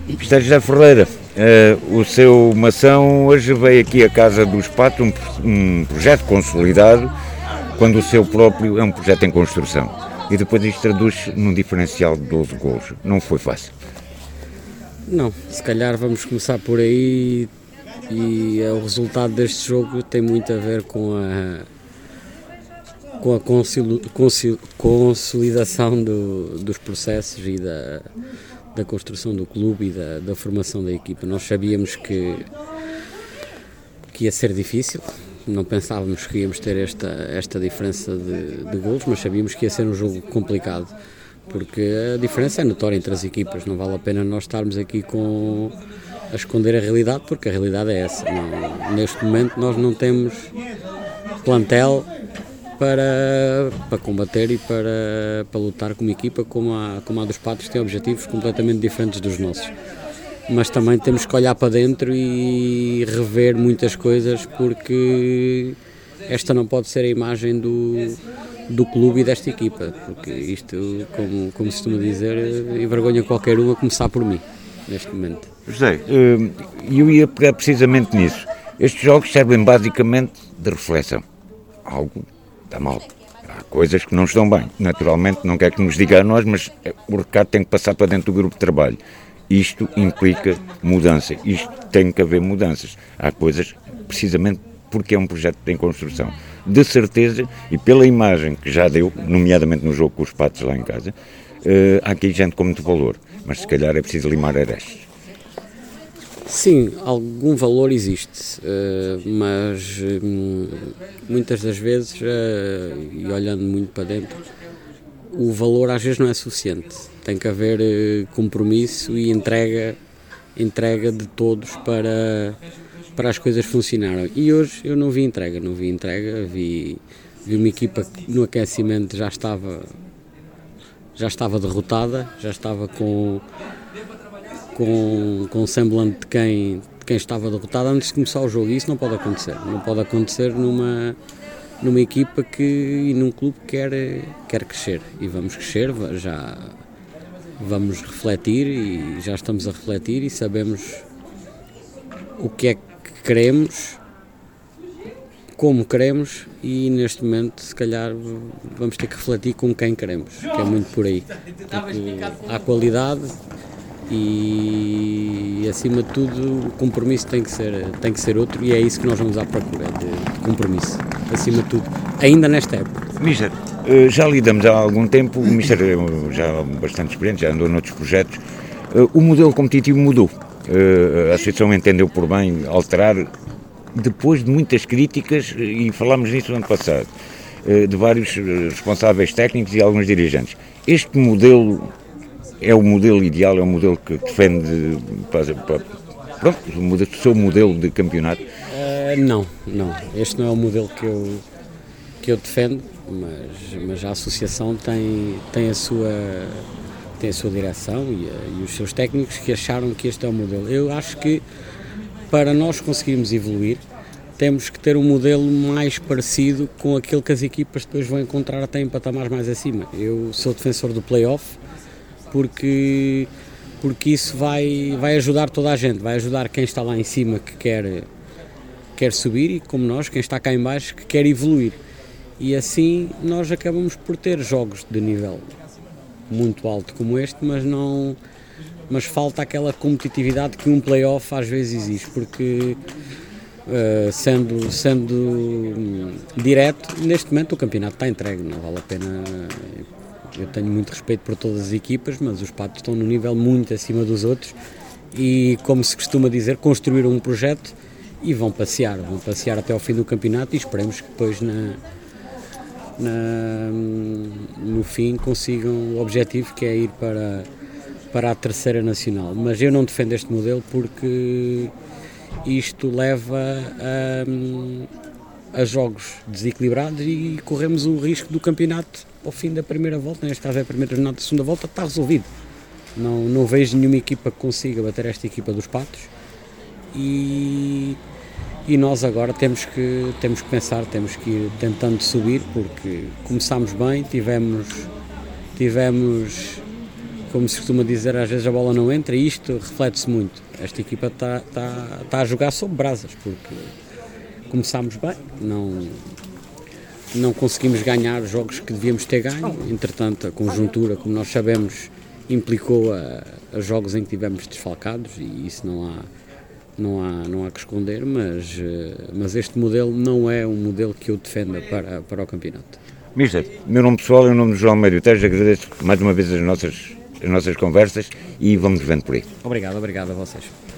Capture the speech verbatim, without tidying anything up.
mister José Ferreira, uh, o seu Mação hoje veio aqui à Casa dos Patos, um, um projeto consolidado, quando o seu próprio é um projeto em construção. E depois isto traduz num diferencial de doze golos. Não foi fácil. Não, se calhar vamos começar por aí e o resultado deste jogo tem muito a ver com a, com a consil, consil, consolidação do, dos processos e da, da construção do clube e da, da formação da equipa. Nós sabíamos que, que ia ser difícil, não pensávamos que íamos ter esta, esta diferença de, de golos, mas sabíamos que ia ser um jogo complicado. Porque a diferença é notória entre as equipas, não vale a pena nós estarmos aqui com, a esconder a realidade, porque a realidade é essa. Não, neste momento nós não temos plantel para, para combater e para, para lutar como equipa, como a, como a dos Patos tem objetivos completamente diferentes dos nossos. Mas também temos que olhar para dentro e rever muitas coisas, porque esta não pode ser a imagem do... do clube e desta equipa, porque isto, como, como se costuma dizer, envergonha qualquer um, a começar por mim, neste momento. José, eu ia pegar precisamente nisso. Estes jogos servem basicamente de reflexão. Algo está mal. Há coisas que não estão bem. Naturalmente, não quer que nos diga a nós, mas o recado tem que passar para dentro do grupo de trabalho. Isto implica mudança. Isto tem que haver mudanças. Há coisas, precisamente porque é um projeto em construção. De certeza, e pela imagem que já deu, nomeadamente no jogo com os Patos lá em casa, uh, há aqui gente com muito valor, mas se calhar é preciso limar arestas. Sim, algum valor existe, uh, mas um, muitas das vezes, uh, e olhando muito para dentro, o valor às vezes não é suficiente. Tem que haver uh, compromisso e entrega, entrega de todos para... para as coisas funcionarem. E hoje eu não vi entrega, não vi entrega, vi, vi uma equipa que no aquecimento já estava, já estava derrotada, já estava com, com, com semblante de quem, de quem estava derrotada antes de começar o jogo. E isso não pode acontecer. Não pode acontecer numa, numa equipa que, e num clube que quer, quer crescer. E vamos crescer, já vamos refletir e já estamos a refletir e sabemos o que é que queremos, como queremos, e neste momento se calhar vamos ter que refletir com quem queremos, que é muito por aí, porque há qualidade e acima de tudo o compromisso tem que ser, tem que ser outro, e é isso que nós vamos à procura, de, de compromisso, acima de tudo, ainda nesta época. Mister, já lidamos há algum tempo, o Mister já bastante experiente, já andou noutros projetos, o modelo competitivo mudou. A Associação entendeu por bem alterar, depois de muitas críticas, e falámos nisso no ano passado, de vários responsáveis técnicos e alguns dirigentes. Este modelo é o modelo ideal, é o modelo que defende para, para, pronto, o seu modelo de campeonato? Uh, não, não. Este não é o modelo que eu, que eu defendo, mas, mas a Associação tem, tem a sua... tem a sua direção e, a, e os seus técnicos que acharam que este é o modelo. Eu acho que para nós conseguirmos evoluir temos que ter um modelo mais parecido com aquele que as equipas depois vão encontrar até em patamares mais acima. Eu sou defensor do play-off porque, porque isso vai, vai ajudar toda a gente, vai ajudar quem está lá em cima que quer, quer subir e como nós, quem está cá em baixo que quer evoluir. E assim nós acabamos por ter jogos de nível muito alto como este, mas não, mas falta aquela competitividade que um play-off às vezes existe, porque uh, sendo, sendo um, direto, neste momento o campeonato está entregue, não vale a pena, eu tenho muito respeito por todas as equipas, mas os Patos estão num nível muito acima dos outros e, como se costuma dizer, construíram um projeto e vão passear, vão passear até ao fim do campeonato e esperemos que depois na Na, no fim consigam o objetivo que é ir para, para a terceira nacional, mas eu não defendo este modelo porque isto leva a, a jogos desequilibrados e corremos o risco do campeonato ao fim da primeira volta, neste caso é a primeira jornada da segunda volta, está resolvido. Não, não vejo nenhuma equipa que consiga bater esta equipa dos Patos e E nós agora temos que, temos que pensar, temos que ir tentando subir, porque começámos bem, tivemos, tivemos como se costuma dizer, às vezes a bola não entra e isto reflete-se muito. Esta equipa está tá, tá a jogar sob brasas, porque começámos bem, não, não conseguimos ganhar os jogos que devíamos ter ganho, entretanto a conjuntura, como nós sabemos, implicou a, a jogos em que tivemos desfalcados e isso não há, não há, não há que esconder, mas, mas este modelo não é um modelo que eu defenda para, para o campeonato. Mister, meu nome pessoal é o nome do João Médio Tejo, agradeço mais uma vez as nossas, as nossas conversas e vamos vendo por aí. Obrigado, obrigado a vocês.